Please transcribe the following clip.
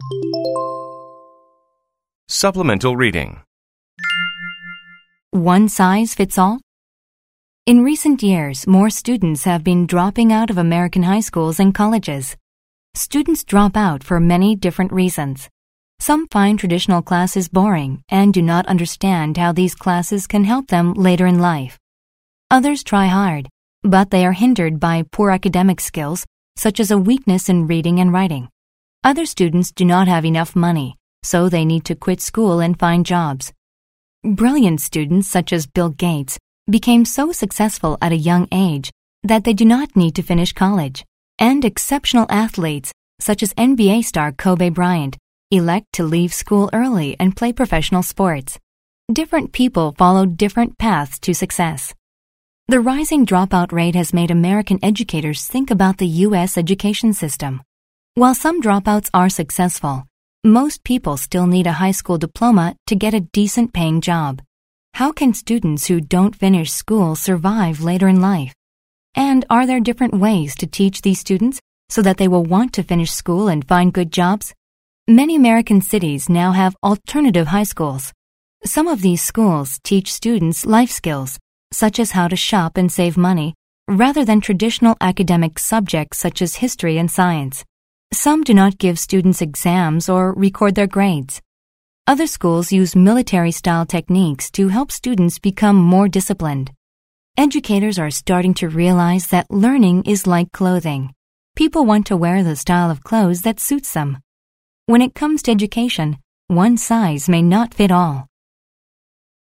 Supplemental reading. One size fits all? In recent years, more students have been dropping out of American high schools and colleges. Students drop out for many different reasons. Some find traditional classes boring and do not understand how these classes can help them later in life. Others try hard, but they are hindered by poor academic skills, such as a weakness in reading and writing. Other students do not have enough money, so they need to quit school and find jobs. Brilliant students such as Bill Gates became so successful at a young age that they do not need to finish college, and exceptional athletes such as NBA star Kobe Bryant elect to leave school early and play professional sports. Different people follow different paths to success. The rising dropout rate has made American educators think about the U.S. education system. While some dropouts are successful, most people still need a high school diploma to get a decent paying job. How can students who don't finish school survive later in life? And are there different ways to teach these students so that they will want to finish school and find good jobs? Many American cities now have alternative high schools. Some of these schools teach students life skills, such as how to shop and save money, rather than traditional academic subjects such as history and science. Some do not give students exams or record their grades. Other schools use military-style techniques to help students become more disciplined. Educators are starting to realize that learning is like clothing. People want to wear the style of clothes that suits them. When it comes to education, one size may not fit all.